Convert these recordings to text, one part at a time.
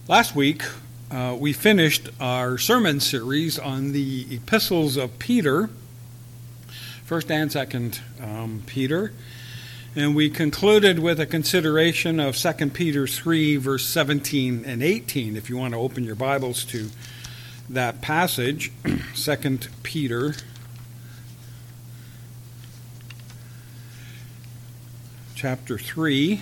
Last week, we finished our sermon series on the epistles of Peter, 1st and 2nd Peter, and we concluded with a consideration of 2 Peter 3, verse 17 and 18. If you want to open your Bibles to that passage, 2 Peter chapter 3.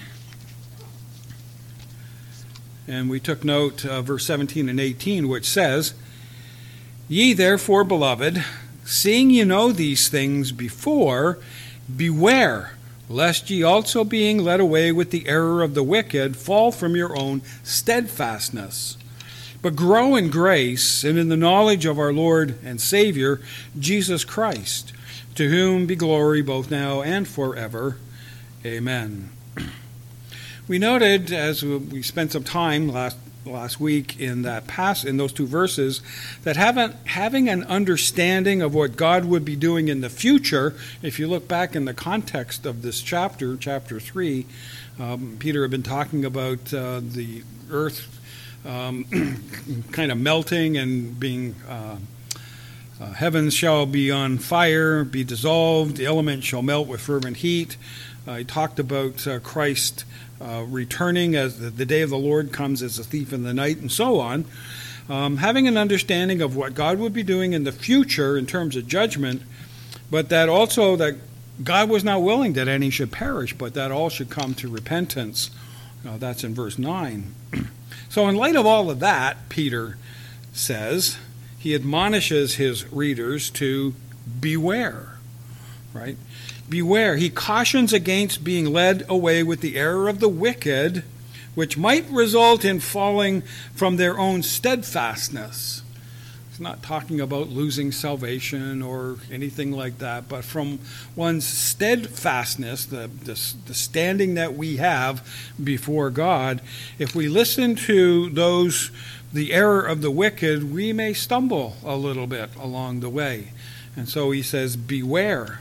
And we took note of verse 17 and 18, which says, "Ye therefore, beloved, seeing ye know these things before, beware, lest ye also being led away with the error of the wicked, fall from your own steadfastness. But grow in grace and in the knowledge of our Lord and Savior, Jesus Christ, to whom be glory both now and forever. Amen." We noted, as we spent some time last week in that in those two verses, that having an understanding of what God would be doing in the future, if you look back in the context of this chapter 3, Peter had been talking about the earth kind of melting and being heavens shall be on fire, be dissolved, the elements shall melt with fervent heat. He talked about Christ returning as the day of the Lord comes as a thief in the night, and so on. Having an understanding of what God would be doing in the future in terms of judgment, but that also that God was not willing that any should perish, but that all should come to repentance. That's in verse 9. So in light of all of that, Peter says, he admonishes his readers to beware, right? Beware. He cautions against being led away with the error of the wicked, which might result in falling from their own steadfastness. He's not talking about losing salvation or anything like that, but from one's steadfastness, the standing that we have before God. If we listen to the error of the wicked, we may stumble a little bit along the way. And so he says, beware.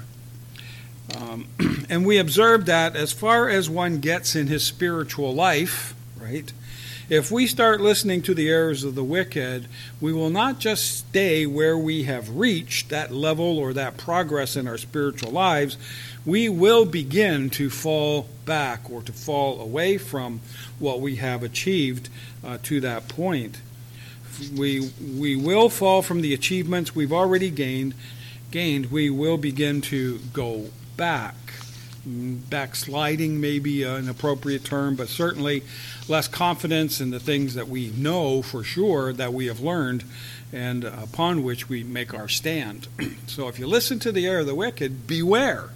And we observe that as far as one gets in his spiritual life, right, if we start listening to the errors of the wicked, we will not just stay where we have reached that level or that progress in our spiritual lives. We will begin to fall back or to fall away from what we have achieved to that point. We will fall from the achievements we've already gained. We will begin to go back. Backsliding may be an appropriate term, but certainly less confidence in the things that we know for sure that we have learned and upon which we make our stand. So if you listen to the error of the wicked, beware,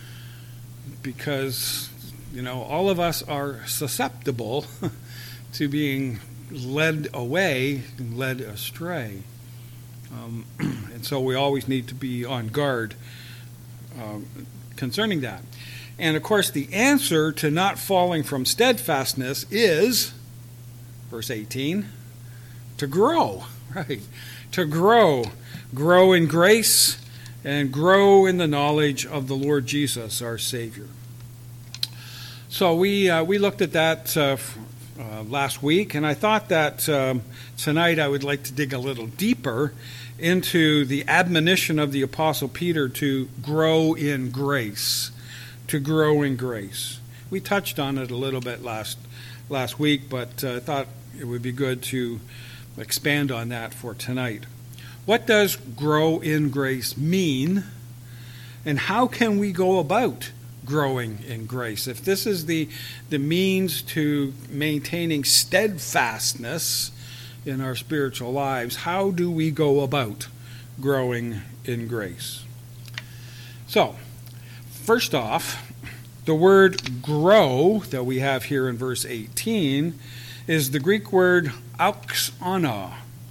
because all of us are susceptible to being led away and led astray. And so we always need to be on guard concerning that. And of course, the answer to not falling from steadfastness is, verse 18, to grow, right? To grow. Grow in grace and grow in the knowledge of the Lord Jesus, our Savior. So we looked at that last week, and I thought that tonight I would like to dig a little deeper into the admonition of the Apostle Peter to grow in grace. To grow in grace. We touched on it a little bit last week, but I thought it would be good to expand on that for tonight. What does grow in grace mean, and how can we go about growing in grace? If this is the means to maintaining steadfastness in our spiritual lives, how do we go about growing in grace? So, first off, the word grow that we have here in verse 18 is the Greek word auxano,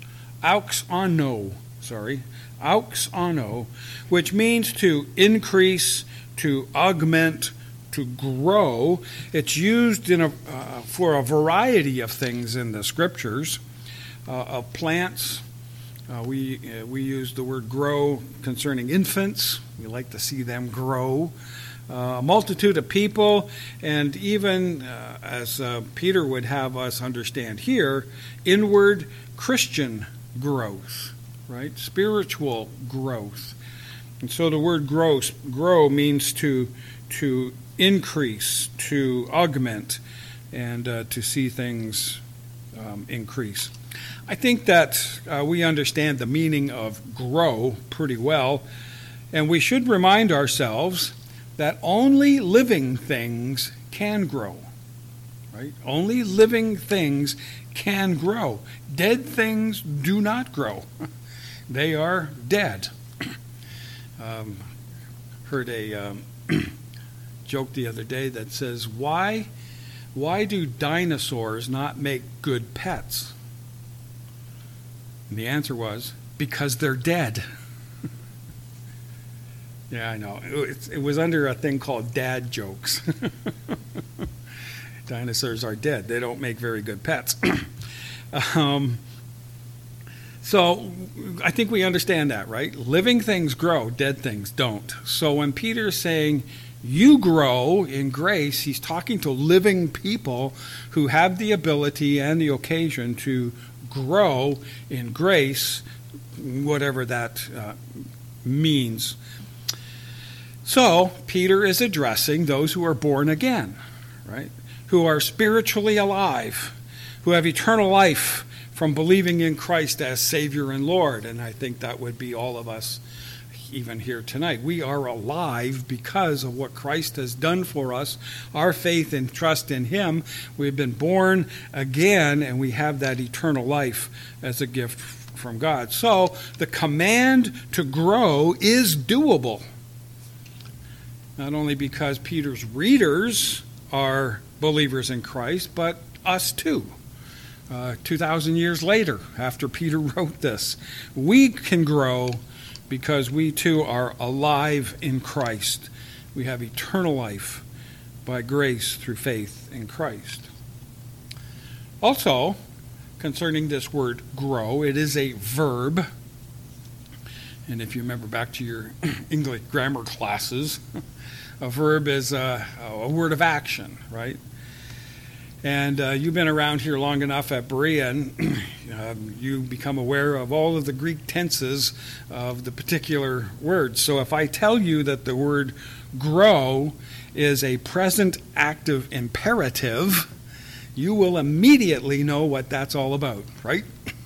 which means to increase, to augment, to grow. It's used for a variety of things in the scriptures, of plants. We use the word grow concerning infants. We like to see them grow. a multitude of people, and even, as Peter would have us understand here, inward Christian growth, right? Spiritual growth. And so the word grow means to increase, to augment, and to see things increase. I think that we understand the meaning of grow pretty well, and we should remind ourselves that only living things can grow, right? Only living things can grow. Dead things do not grow. They are dead. Heard a joke the other day that says, why do dinosaurs not make good pets? And the answer was, because they're dead. Yeah, I know. It was under a thing called dad jokes. Dinosaurs are dead. They don't make very good pets. So I think we understand that, right? Living things grow, dead things don't. So when Peter's saying you grow in grace, he's talking to living people who have the ability and the occasion to grow in grace, whatever that means. So Peter is addressing those who are born again, right? Who are spiritually alive, who have eternal life from believing in Christ as Savior and Lord. And I think that would be all of us even here tonight. We are alive because of what Christ has done for us, our faith and trust in Him. We've been born again, and we have that eternal life as a gift from God. So the command to grow is doable. Not only because Peter's readers are believers in Christ, but us too. 2,000 years later, after Peter wrote this, we can grow because we too are alive in Christ. We have eternal life by grace through faith in Christ. Also, concerning this word grow, it is a verb. And if you remember back to your English grammar classes, a verb is a word of action, right? And you've been around here long enough at Berea, and you become aware of all of the Greek tenses of the particular words. So if I tell you that the word grow is a present active imperative, you will immediately know what that's all about, right?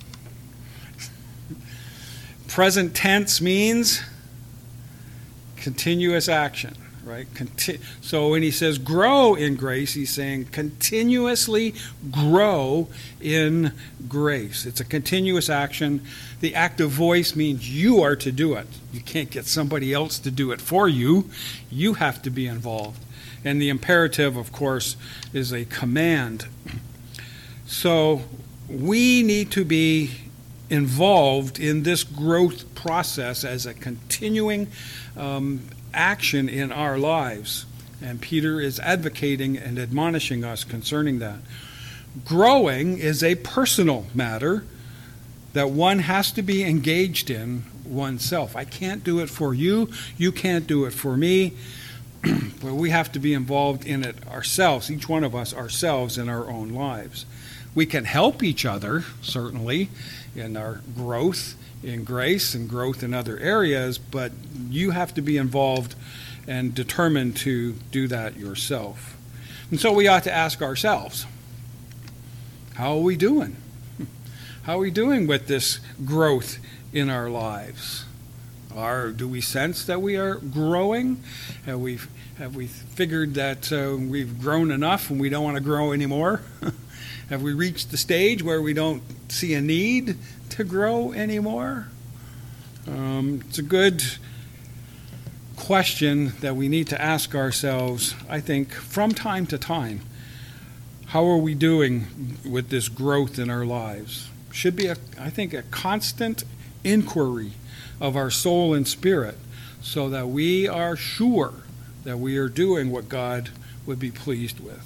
Present tense means continuous action, right? So when he says grow in grace, he's saying continuously grow in grace. It's a continuous action. The active voice means you are to do it. You can't get somebody else to do it for you. You have to be involved. And the imperative, of course, is a command. So we need to be involved in this growth process as a continuing action in our lives. And Peter is advocating and admonishing us concerning that. Growing is a personal matter that one has to be engaged in oneself. I can't do it for you. You can't do it for me. But we have to be involved in it ourselves, each one of us ourselves in our own lives. We can help each other, certainly, in our growth in grace and growth in other areas, but you have to be involved and determined to do that yourself. And so we ought to ask ourselves, how are we doing? How are we doing with this growth in our lives? Do we sense that we are growing? Have we figured that we've grown enough and we don't want to grow anymore? Have we reached the stage where we don't see a need to grow anymore? It's a good question that we need to ask ourselves, I think, from time to time. How are we doing with this growth in our lives? Should be, I think, a constant inquiry of our soul and spirit so that we are sure that we are doing what God would be pleased with.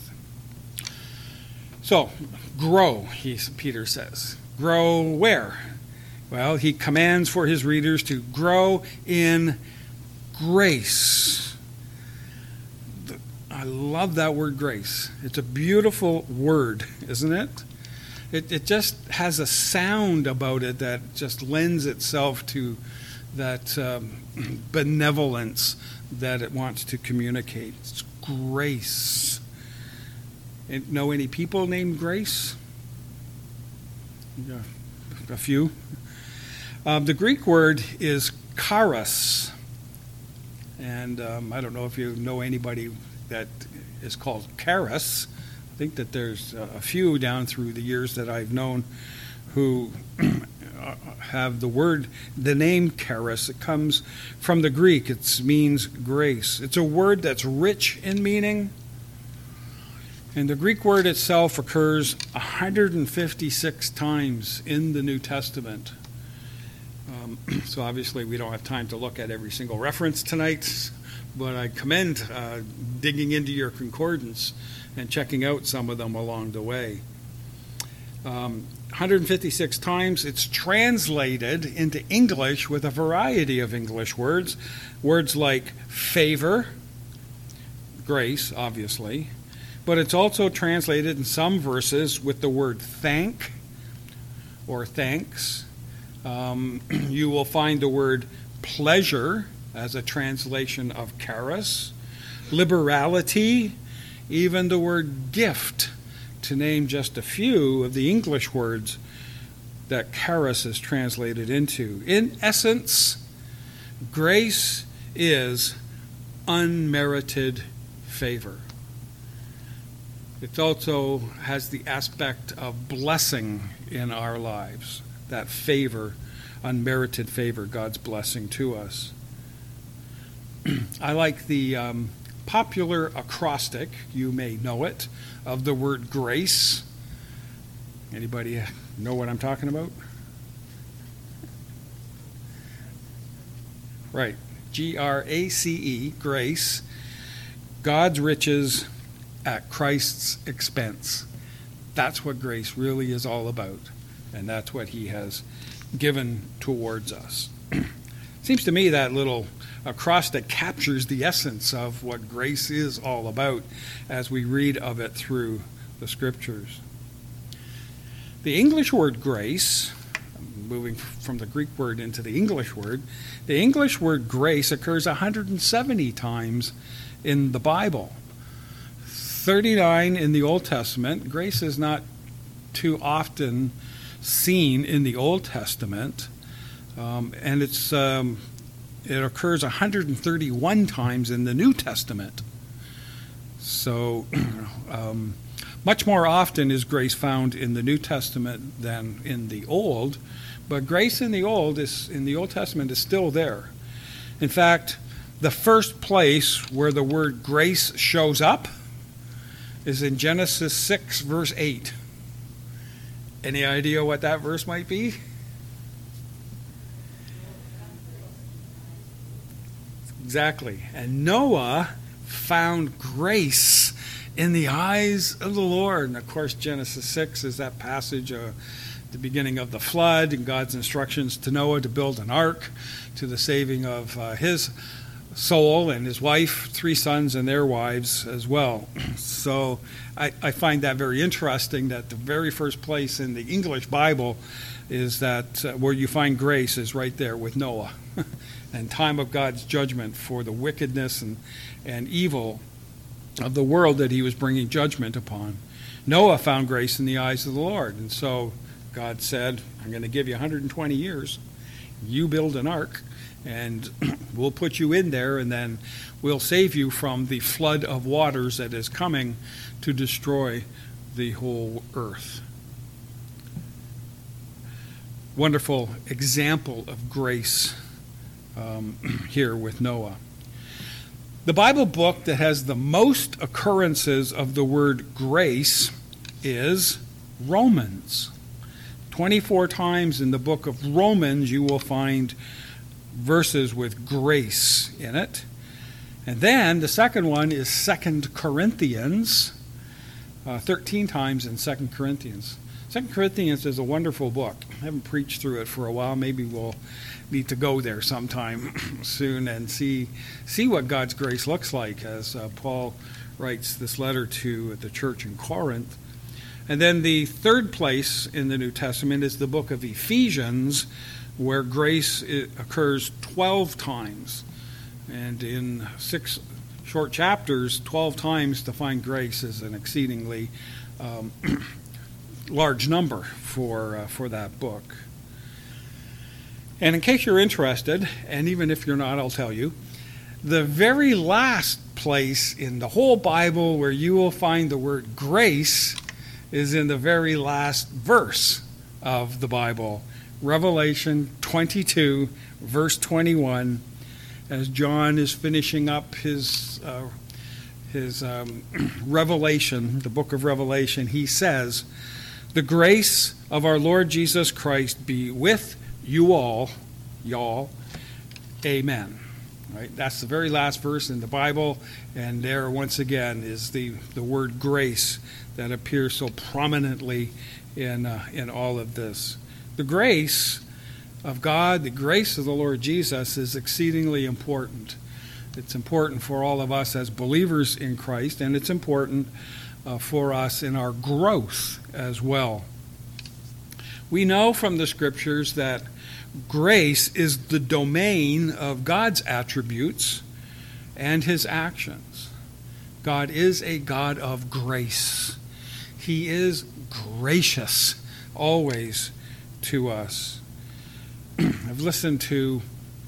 So, grow, Peter says. Grow where? Well, he commands for his readers to grow in grace. I love that word grace. It's a beautiful word, isn't it? It just has a sound about it that just lends itself to that benevolence that it wants to communicate. It's grace. And know any people named Grace? Yeah, a few. The Greek word is charis. And I don't know if you know anybody that is called Charis. I think that there's a few down through the years that I've known who have the name Charis. It comes from the Greek. It means grace. It's a word that's rich in meaning. And the Greek word itself occurs 156 times in the New Testament. So obviously we don't have time to look at every single reference tonight, but I commend digging into your concordance and checking out some of them along the way. 156 times it's translated into English with a variety of English words. Words like favor, grace, obviously, but it's also translated in some verses with the word thank or thanks. You will find the word pleasure as a translation of charis, liberality, even the word gift, to name just a few of the English words that charis is translated into. In essence, grace is unmerited favor. It also has the aspect of blessing in our lives, that favor, unmerited favor, God's blessing to us. I like the popular acrostic, you may know it, of the word grace. Anybody know what I'm talking about? Right. G-R-A-C-E, grace. God's riches at Christ's expense. That's what grace really is all about. And that's what he has given towards us. Seems to me that little acrostic captures the essence of what grace is all about as we read of it through the scriptures. The English word grace, moving from the Greek word into the English word grace occurs 170 times in the Bible. 39 in the Old Testament. Grace is not too often seen in the Old Testament, and it occurs 131 times in the New Testament. So much more often is grace found in the New Testament than in the Old, but grace in the Old Testament is still there. In fact, the first place where the word grace shows up is in Genesis 6, verse 8. Any idea what that verse might be? Exactly. And Noah found grace in the eyes of the Lord. And of course, Genesis 6 is that passage, the beginning of the flood, and God's instructions to Noah to build an ark to the saving of his soul and his wife, 3 sons and their wives as well. So I find that very interesting that the very first place in the English Bible is that where you find grace is right there with Noah and time of God's judgment for the wickedness and evil of the world that he was bringing judgment upon. Noah found grace in the eyes of the Lord, and so God said, I'm going to give you 120 years. You build an ark, and we'll put you in there, and then we'll save you from the flood of waters that is coming to destroy the whole earth. Wonderful example of grace here with Noah. The Bible book that has the most occurrences of the word grace is Romans. 24 times in the book of Romans you will find verses with grace in it. And then the second one is 2 Corinthians, 13 times in 2 Corinthians. 2 Corinthians is a wonderful book. I haven't preached through it for a while. Maybe we'll need to go there sometime soon and see what God's grace looks like as Paul writes this letter to the church in Corinth. And then the third place in the New Testament is the book of Ephesians, where grace occurs 12 times. And in 6 short chapters, 12 times to find grace is an exceedingly large number for that book. And in case you're interested, and even if you're not, I'll tell you, the very last place in the whole Bible where you will find the word grace is in the very last verse of the Bible, Revelation 22, verse 21, as John is finishing up his Revelation, the book of Revelation. He says, "The grace of our Lord Jesus Christ be with you all, y'all. Amen." Right? That's the very last verse in the Bible, and there once again is the word grace that appears so prominently in all of this. The grace of God, the grace of the Lord Jesus is exceedingly important. It's important for all of us as believers in Christ, and it's important for us in our growth as well. We know from the Scriptures that grace is the domain of God's attributes and his actions. God is a God of grace. He is gracious always to us. I've listened to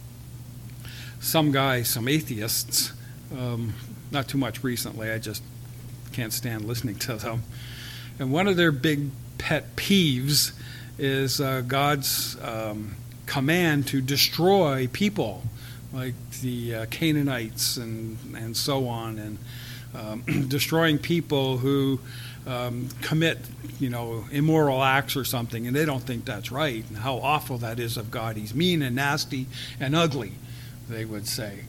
some guys, some atheists, not too much recently. I just can't stand listening to them. And one of their big pet peeves is God's command to destroy people, like the Canaanites and so on, and destroying people who commit, immoral acts or something, and they don't think that's right, and how awful that is of God. He's mean and nasty and ugly, they would say.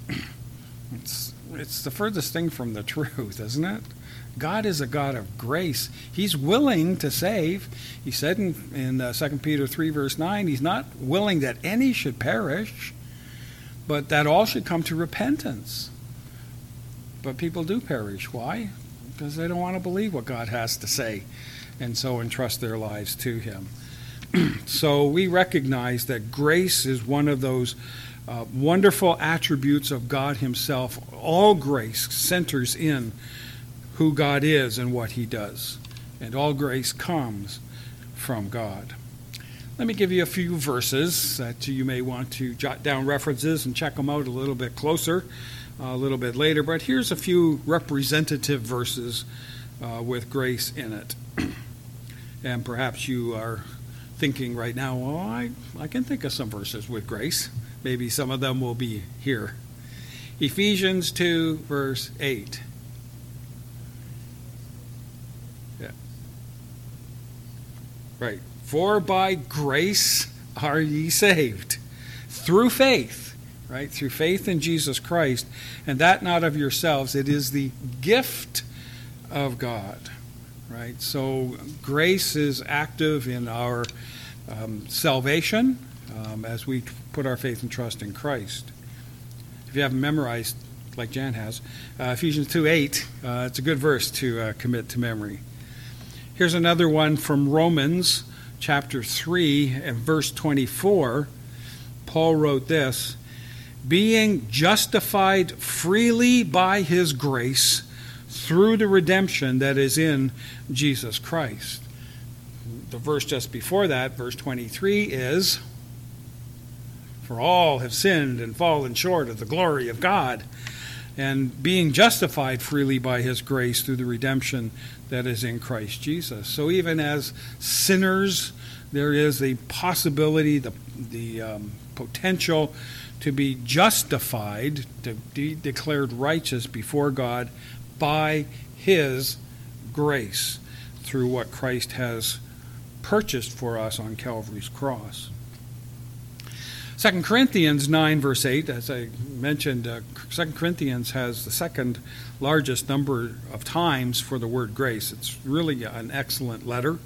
It's the furthest thing from the truth, isn't it? God is a God of grace. He's willing to save. He said in 2 Peter 3, verse 9, he's not willing that any should perish, but that all should come to repentance. But people do perish. Why? Because they don't want to believe what God has to say, and so entrust their lives to him. So we recognize that grace is one of those wonderful attributes of God himself. All grace centers in who God is and what he does. And all grace comes from God. Let me give you a few verses that you may want to jot down references and check them out a little bit closer a little bit later. But here's a few representative verses with grace in it. And perhaps you are thinking right now, well, I can think of some verses with grace. Maybe some of them will be here. Ephesians 2, verse 8. Right. For by grace are ye saved, through faith, right? Through faith in Jesus Christ, and that not of yourselves. It is the gift of God, right? So grace is active in our salvation as we put our faith and trust in Christ. If you haven't memorized, like Jan has, Ephesians 2:8, it's a good verse to commit to memory. Here's another one from Romans chapter 3 and verse 24. Paul wrote this, "Being justified freely by his grace through the redemption that is in Jesus Christ." The verse just before that, verse 23, is, "For all have sinned and fallen short of the glory of God, and being justified freely by his grace through the redemption that is in Christ Jesus." So even as sinners, there is the possibility, the potential to be justified, to be declared righteous before God by his grace through what Christ has purchased for us on Calvary's cross. 2 Corinthians 9, verse 8, as I mentioned, 2 Corinthians has the second largest number of times for the word grace. It's really an excellent letter.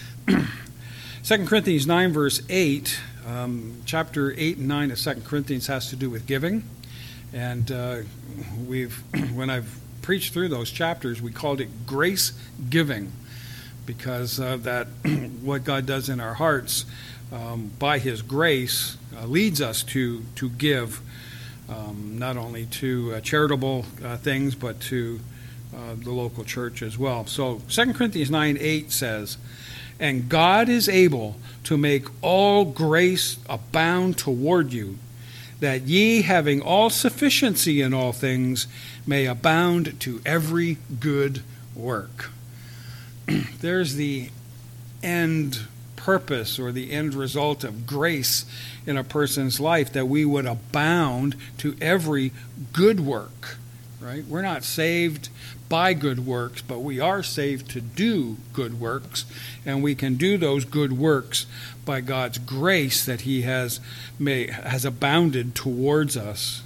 2 Corinthians 9, verse 8, chapter 8 and 9 of 2 Corinthians has to do with giving. And when I've preached through those chapters, we called it grace giving, because that what God does in our hearts by His grace leads us to give, not only to charitable things, but to the local church as well. So 2 Corinthians 9:8 says, "And God is able to make all grace abound toward you, that ye, having all sufficiency in all things, may abound to every good work." There's the end purpose or the end result of grace in a person's life, that we would abound to every good work, right? We're not saved by good works, but we are saved to do good works, and we can do those good works by God's grace that He has abounded towards us.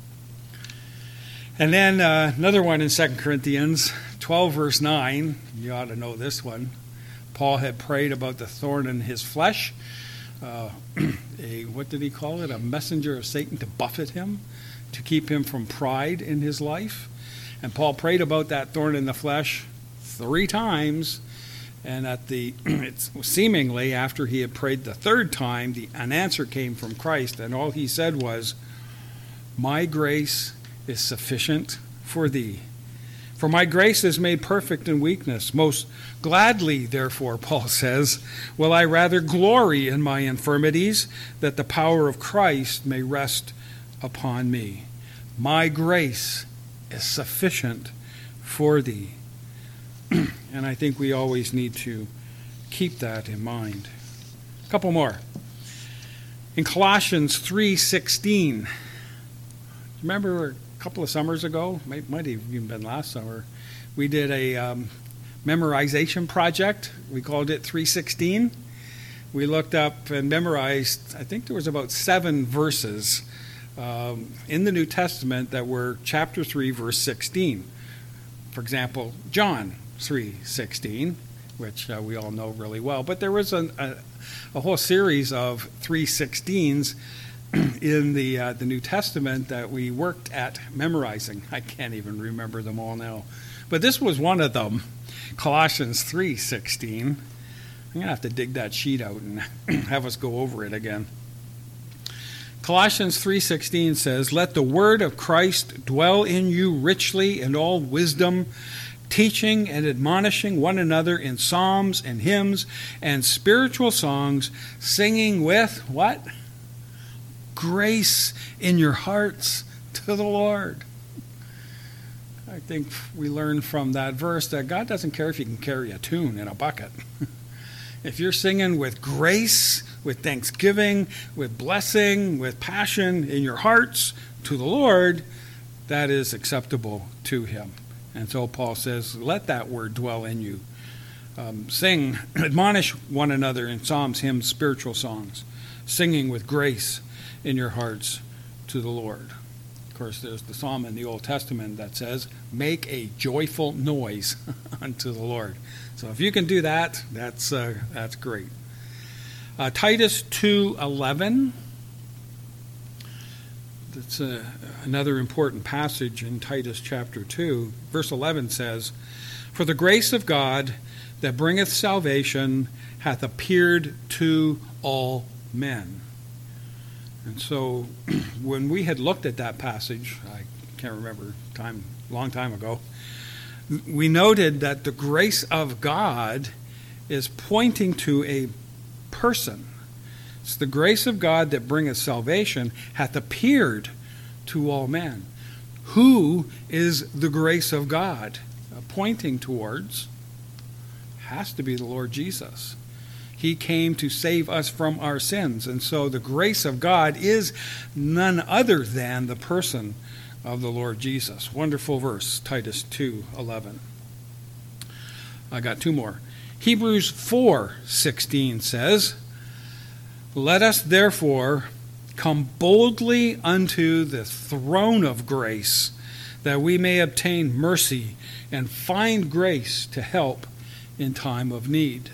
And then another one in 2 Corinthians 12, verse 9. You ought to know this one. Paul had prayed about the thorn in his flesh. What did he call it? A messenger of Satan to buffet him, to keep him from pride in his life. And Paul prayed about that thorn in the flesh 3 times. And seemingly after he had prayed the 3rd time, an answer came from Christ. And all he said was, "My grace is sufficient for thee. For my grace is made perfect in weakness. Most gladly, therefore," Paul says, "will I rather glory in my infirmities, that the power of Christ may rest upon me. My grace is sufficient for thee." And I think we always need to keep that in mind. A couple more. In Colossians 3:16, remember a couple of summers ago, might have even been last summer, we did a memorization project. We called it 316. We looked up and memorized, I think there was about 7 verses in the New Testament that were chapter 3, verse 16. For example, John 3:16, which we all know really well. But there was a whole series of 3:16s in the New Testament that we worked at memorizing. I can't even remember them all now. But this was one of them, Colossians 3:16. I'm going to have to dig that sheet out and have us go over it again. Colossians 3:16 says, "Let the word of Christ dwell in you richly in all wisdom, teaching and admonishing one another in psalms and hymns and spiritual songs, singing with," what? "Grace in your hearts to the Lord." I think we learn from that verse that God doesn't care if you can carry a tune in a bucket. If you're singing with grace, with thanksgiving, with blessing, with passion in your hearts to the Lord, that is acceptable to Him. And so Paul says, let that word dwell in you. Sing, admonish one another in psalms, hymns, spiritual songs, singing with grace in your hearts to the Lord. Of course, there's the psalm in the Old Testament that says, "Make a joyful noise unto the Lord." So if you can do that, that's great. Titus 2:11. That's another important passage in Titus chapter 2. Verse 11 says, "For the grace of God that bringeth salvation hath appeared to all men." And so when we had looked at that passage, I can't remember, long time ago, we noted that the grace of God is pointing to a person. It's the grace of God that bringeth salvation hath appeared to all men. Who is the grace of God pointing towards? Has to be the Lord Jesus. He came to save us from our sins. And so the grace of God is none other than the person of the Lord Jesus. Wonderful verse, Titus 2:11. I got 2 more. Hebrews 4:16 says, "Let us therefore come boldly unto the throne of grace, that we may obtain mercy and find grace to help in time of need."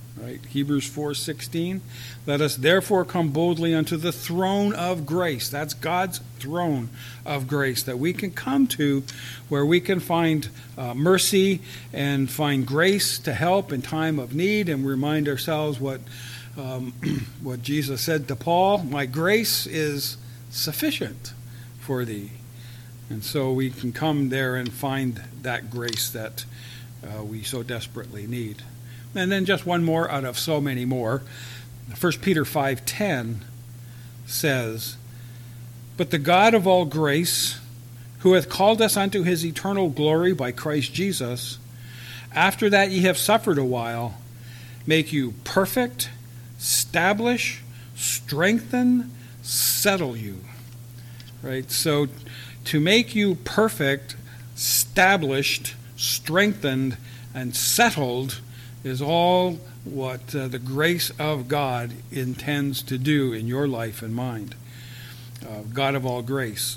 Right? Hebrews 4:16. Let us therefore come boldly unto the throne of grace. That's God's throne of grace that we can come to, where we can find mercy and find grace to help in time of need, and remind ourselves what Jesus said to Paul, my grace is sufficient for thee. And so we can come there and find that grace that we so desperately need. And then just one more out of so many more. 1 Peter 5:10 says, but the God of all grace, who hath called us unto his eternal glory by Christ Jesus, after that ye have suffered a while, make you perfect, establish, strengthen, settle you. Right? So to make you perfect, established, strengthened, and settled is all what the grace of God intends to do in your life and mine. God of all grace.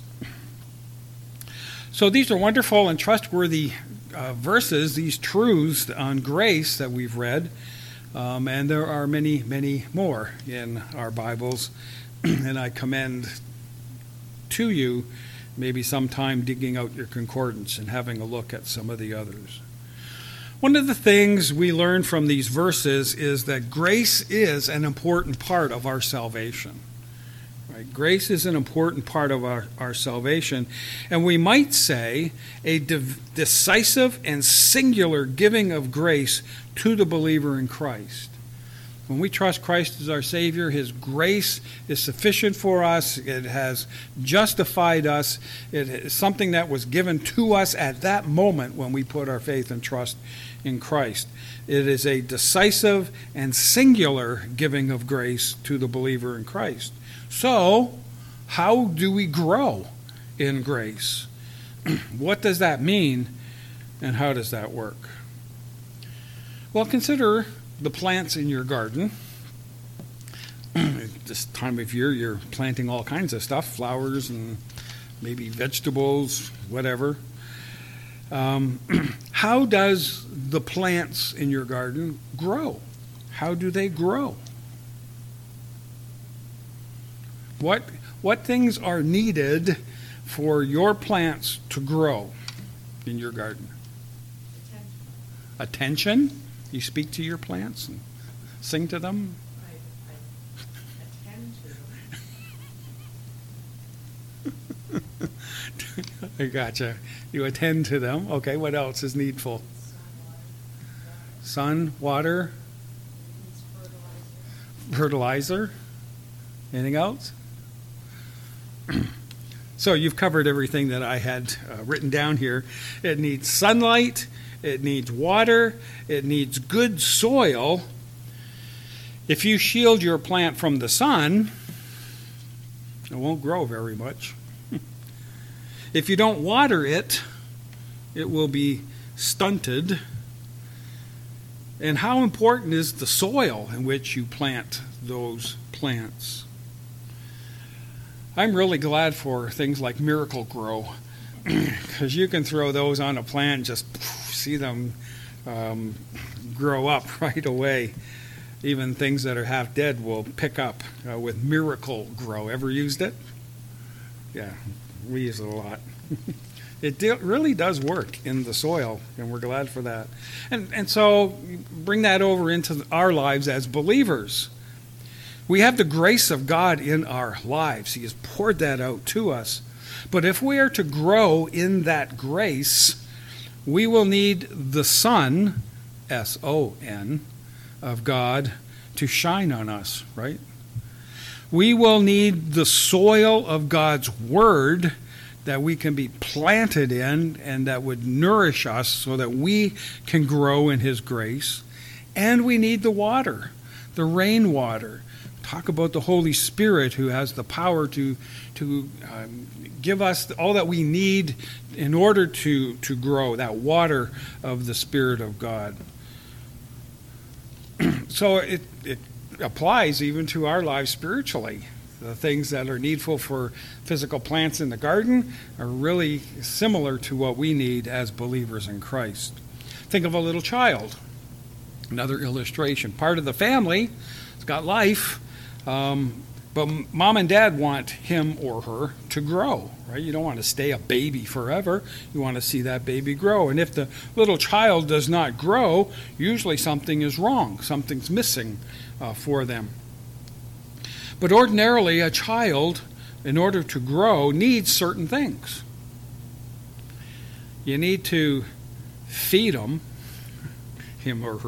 So these are wonderful and trustworthy verses, these truths on grace that we've read. And there are many, many more in our Bibles. And I commend to you maybe sometime digging out your concordance and having a look at some of the others. One of the things we learn from these verses is that grace is an important part of our salvation. Right? Grace is an important part of our salvation. And we might say a decisive and singular giving of grace to the believer in Christ. When we trust Christ as our Savior, his grace is sufficient for us. It has justified us. It is something that was given to us at that moment when we put our faith and trust in Christ. It is a decisive and singular giving of grace to the believer in Christ. So, how do we grow in grace? What does that mean, and how does that work? Well, consider the plants in your garden. This time of year, you're planting all kinds of stuff, flowers and maybe vegetables, whatever. How does the plants in your garden grow? How do they grow? What things are needed for your plants to grow in your garden? Attention? You speak to your plants and sing to them? I attend to them. I gotcha. You attend to them. Okay, what else is needful? Sun, water, fertilizer. Anything else? So you've covered everything that I had written down here. It needs sunlight. It needs water. It needs good soil. If you shield your plant from the sun, it won't grow very much. If you don't water it, it will be stunted. And how important is the soil in which you plant those plants? I'm really glad for things like Miracle-Gro, because you can throw those on a plant and just see them grow up right away. Even things that are half dead will pick up with Miracle-Gro. Ever used it? Yeah, we use it a lot. It really does work in the soil, and we're glad for that. And so bring that over into our lives as believers. We have the grace of God in our lives. He has poured that out to us. But if we are to grow in that grace, we will need the sun, S-O-N, of God to shine on us, right? We will need the soil of God's Word that we can be planted in and that would nourish us so that we can grow in His grace. And we need the water, the rainwater. Talk about the Holy Spirit who has the power to give us all that we need in order to grow, that water of the Spirit of God. So it applies even to our lives spiritually. The things that are needful for physical plants in the garden are really similar to what we need as believers in Christ. Think of a little child. Another illustration. Part of the family has got life, but mom and dad want him or her to grow, right? You don't want to stay a baby forever. You want to see that baby grow. And if the little child does not grow, usually something is wrong. Something's missing for them. But ordinarily, a child, in order to grow, needs certain things. You need to feed them, him or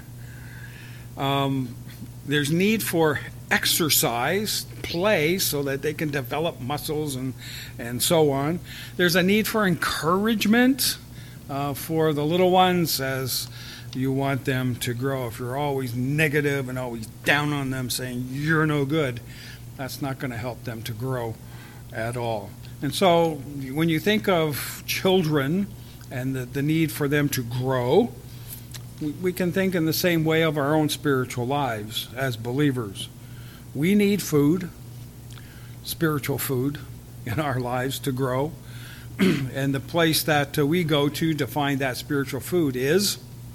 her. There's need for exercise, play, so that they can develop muscles and so on. There's a need for encouragement for the little ones as you want them to grow. If you're always negative and always down on them saying you're no good, that's not going to help them to grow at all. And so when you think of children and the need for them to grow, we can think in the same way of our own spiritual lives as believers. We need food, spiritual food, in our lives to grow. And the place that we go to find that spiritual food is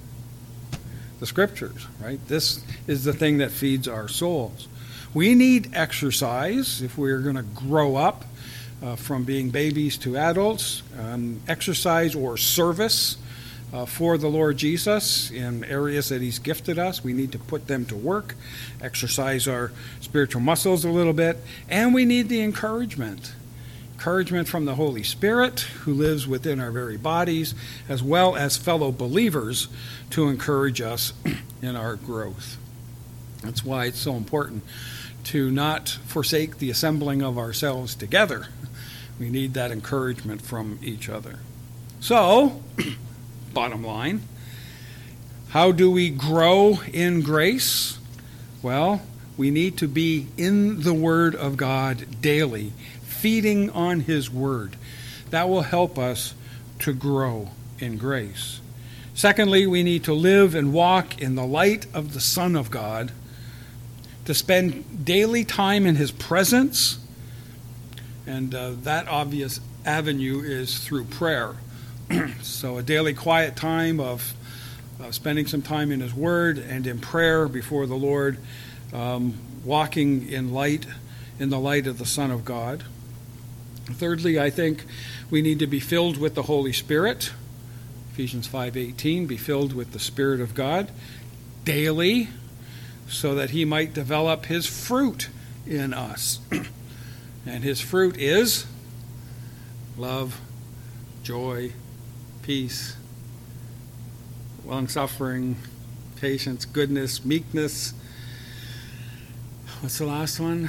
the Scriptures, right? This is the thing that feeds our souls. We need exercise if we're going to grow up from being babies to adults, exercise or service for the Lord Jesus in areas that He's gifted us. We need to put them to work, exercise our spiritual muscles a little bit, and we need the encouragement from the Holy Spirit who lives within our very bodies, as well as fellow believers to encourage us in our growth. That's why it's so important to not forsake the assembling of ourselves together. We need that encouragement from each other. So, bottom line, how do we grow in grace? Well, we need to be in the Word of God daily, feeding on His Word. That will help us to grow in grace. Secondly, we need to live and walk in the light of the Son of God, to spend daily time in His presence, and that obvious avenue is through prayer. So a daily quiet time of spending some time in His Word and in prayer before the Lord, walking in the light of the Son of God. Thirdly, I think we need to be filled with the Holy Spirit. Ephesians 5:18, be filled with the Spirit of God daily, so that He might develop His fruit in us. And His fruit is love, joy, peace, long-suffering, patience, goodness, meekness. What's the last one?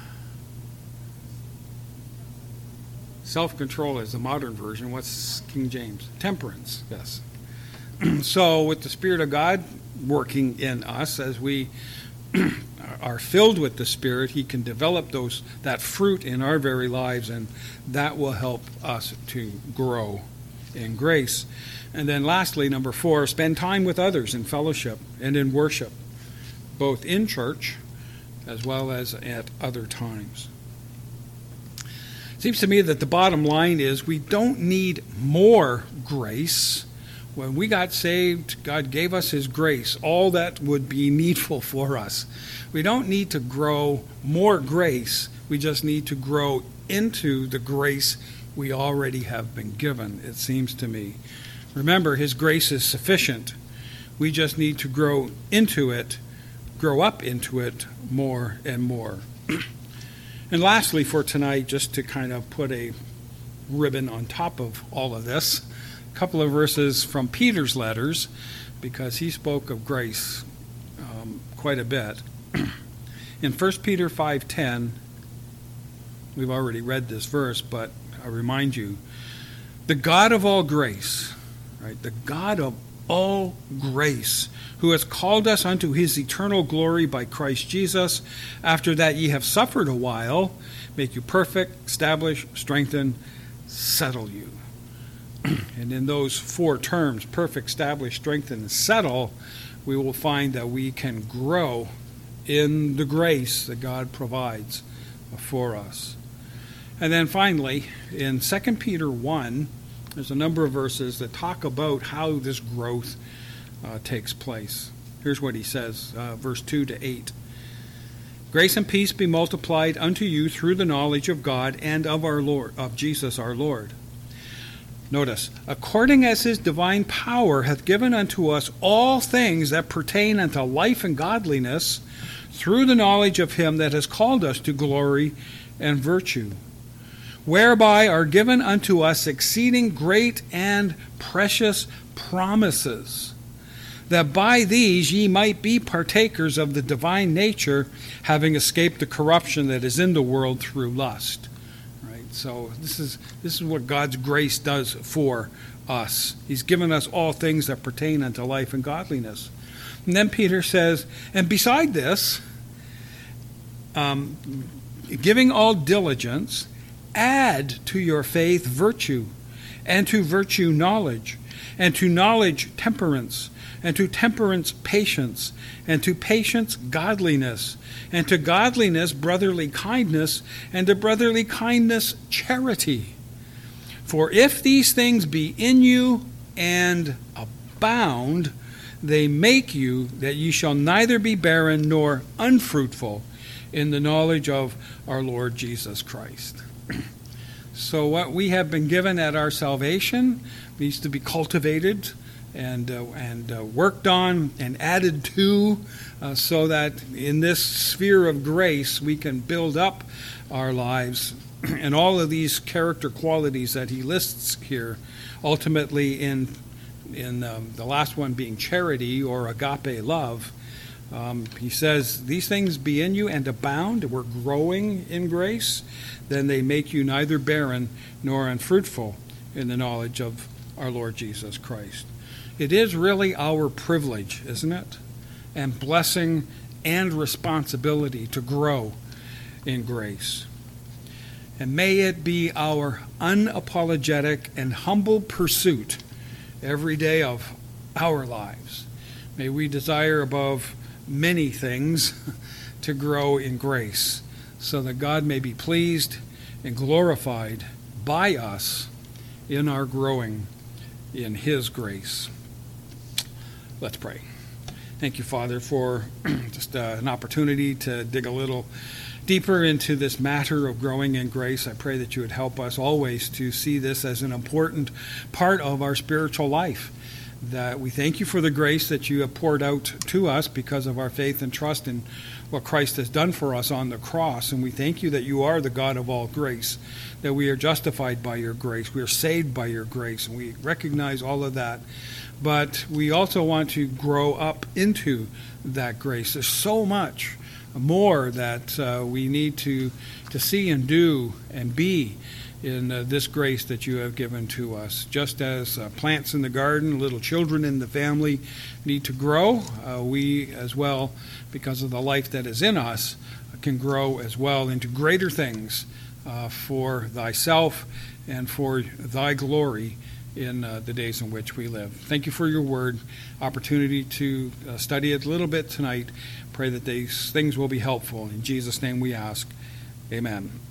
Self-control is the modern version. What's King James? Temperance, yes. So with the Spirit of God working in us, as we are filled with the Spirit, He can develop that fruit in our very lives, and that will help us to grow in grace. And then lastly, number 4, spend time with others in fellowship and in worship, both in church as well as at other times. It seems to me that the bottom line is we don't need more grace. When we got saved, God gave us His grace, all that would be needful for us. We don't need to grow more grace. We just need to grow into the grace we already have been given, it seems to me. Remember, His grace is sufficient. We just need to grow up into it more and more. And lastly for tonight, just to kind of put a ribbon on top of all of this, a couple of verses from Peter's letters, because he spoke of grace quite a bit. In 1 Peter 5:10, we've already read this verse, but I remind you, the God of all grace, right? The God of all grace, who has called us unto His eternal glory by Christ Jesus, after that ye have suffered a while, make you perfect, establish, strengthen, settle you. And in those 4 terms, perfect, establish, strengthen, and settle, we will find that we can grow in the grace that God provides for us. And then finally, in 2 Peter 1, there's a number of verses that talk about how this growth takes place. Here's what he says, verse 2 to 8. Grace and peace be multiplied unto you through the knowledge of God and of our Lord, of Jesus our Lord. Notice, according as his divine power hath given unto us all things that pertain unto life and godliness, through the knowledge of him that has called us to glory and virtue, whereby are given unto us exceeding great and precious promises, that by these ye might be partakers of the divine nature, having escaped the corruption that is in the world through lust. Right? So this is what God's grace does for us. He's given us all things that pertain unto life and godliness. And then Peter says, and beside this, giving all diligence, add to your faith virtue, and to virtue knowledge, and to knowledge temperance, and to temperance patience, and to patience godliness, and to godliness brotherly kindness, and to brotherly kindness charity. For if these things be in you and abound, they make you that ye shall neither be barren nor unfruitful in the knowledge of our Lord Jesus Christ. So what we have been given at our salvation needs to be cultivated and worked on and added to, so that in this sphere of grace we can build up our lives and all of these character qualities that he lists here, ultimately in the last one being charity or agape love. He says, these things be in you and abound, we're growing in grace, then they make you neither barren nor unfruitful in the knowledge of our Lord Jesus Christ. It is really our privilege, isn't it? And blessing and responsibility to grow in grace. And may it be our unapologetic and humble pursuit every day of our lives. May we desire above many things to grow in grace, so that God may be pleased and glorified by us in our growing in his grace. Let's pray. Thank you, Father, for just an opportunity to dig a little deeper into this matter of growing in grace. I pray that you would help us always to see this as an important part of our spiritual life. That we thank you for the grace that you have poured out to us because of our faith and trust in what Christ has done for us on the cross. And we thank you that you are the God of all grace, that we are justified by your grace, we are saved by your grace, and we recognize all of that. But we also want to grow up into that grace. There's so much more that we need to see and do and be in this grace that you have given to us. Just as plants in the garden, little children in the family need to grow, we as well, because of the life that is in us, can grow as well into greater things for thyself and for thy glory in the days in which we live. Thank you for your word, opportunity to study it a little bit tonight. Pray that these things will be helpful. In Jesus' name we ask, amen.